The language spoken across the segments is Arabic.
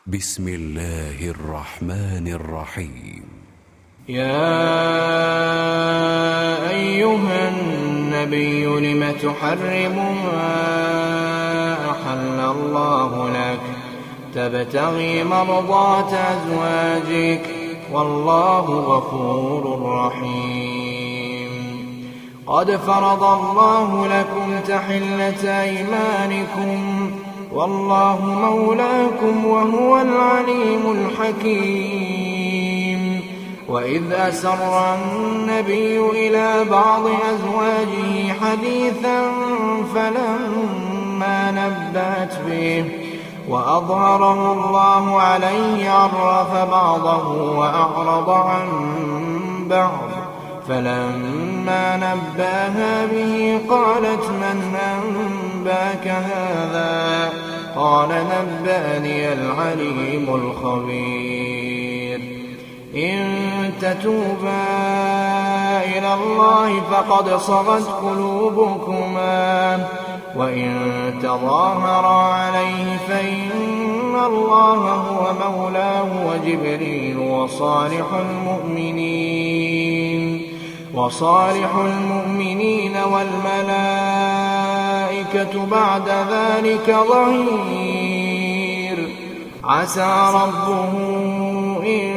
بسم الله الرحمن الرحيم. يا أيها النبي لم تحرم ما أحل الله لك تبتغي مرضات أزواجك والله غفور رحيم. قد فرض الله لكم تحلة أيمانكم والله مولاكم وهو العليم الحكيم. وإذ أسر النبي إلى بعض أزواجه حديثا فلما نبأت به وأظهره الله عليه عرف بعضه وأعرض عن بعض، فلما نبأها به قالت من أنباك هذا؟ قال نبأني العليم الخبير. إن تتوبا إلى الله فقد صغت قلوبكما وإن تظاهرا عليه فإن الله هو مولاه وجبريل وصالح المؤمنين والملائكة بعد ذلك ظهير. عسى ربه إن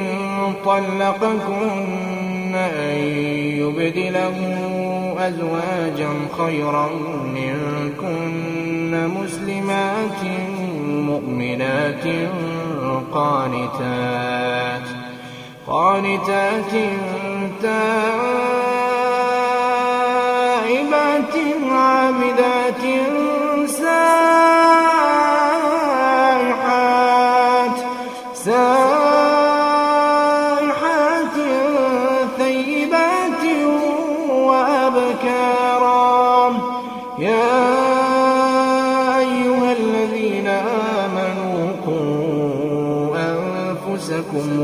طلقكن أن يبدله أزواجا خيرا منكن مسلمات مؤمنات قانتات تائبات عابدات سائحات ثيبات وأبكارا. يا أيها الذين آمنوا قوا أنفسكم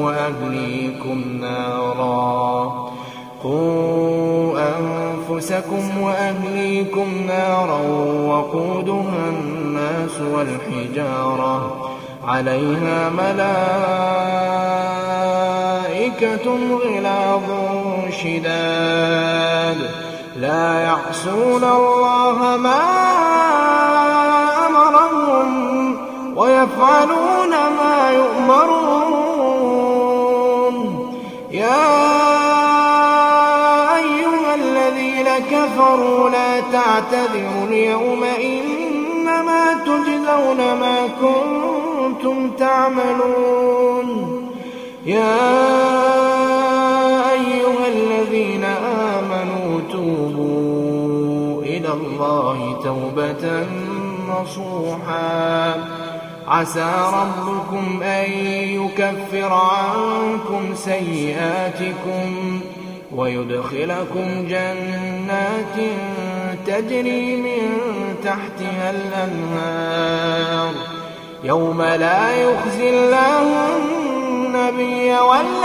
وأهليكم نارا وقودها الناس والحجارة عليها ملائكة غلاظ شداد لا يعصون الله ما أمرهم ويفعلون ما يؤمرون. يا أيها الذين كفروا لا تعتذروا اليوم إنما تجزون ما كنتم تعملون. يا أيها الذين آمنوا توبوا إلى الله توبة نصوحا عسى ربكم أن يكفر عنكم سيئاتكم ويدخلكم جنات تجري من تحتها الأنهار يوم لا يخزي الله النبي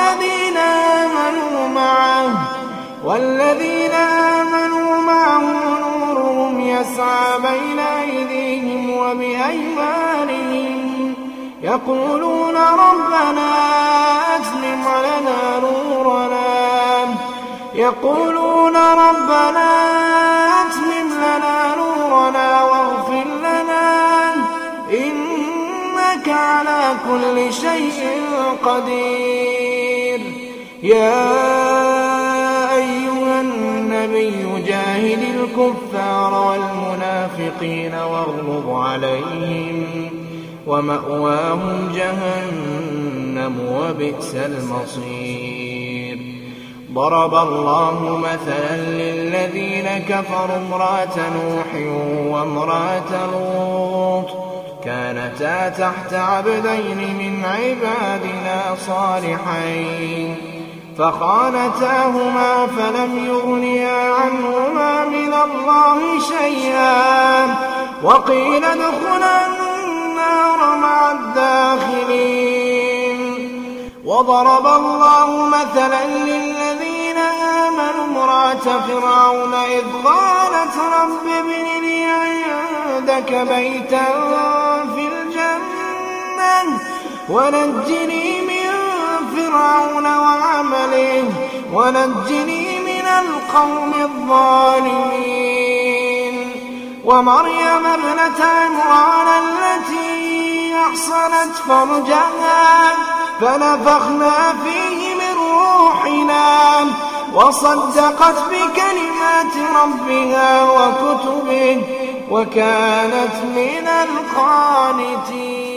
والذين آمنوا معه نورهم يسعى بين أيديهم وبأيمانهم يقولون ربنا أتمم لنا نورنا واغفر لنا إنك على كل شيء قدير. يا أيها النبي جاهد الكفار والمنافقين واغلظ عليهم ومأواهم جهنم وبئس المصير. ضرب الله مثلا للذين كفروا امرأة نوح وامرأة لوط كانتا تحت عبدين من عبادنا صالحين فخانتاهما فلم يغنيا عنهما من الله شيئا وقيل ادخلا النار مع الداخلين. وضرب الله مثلا للذين آمنوا امرأة فرعون إذ قالت رب ابن لي عندك بيتا في الجنة ونجني من فرعون وعمله ونجني من القوم الظالمين. ومريم ابنة عمران التي أحصنت فرجها فنفخنا فيه من روحنا وصدقت بكلمات ربها وكتبه وكانت من القانتين.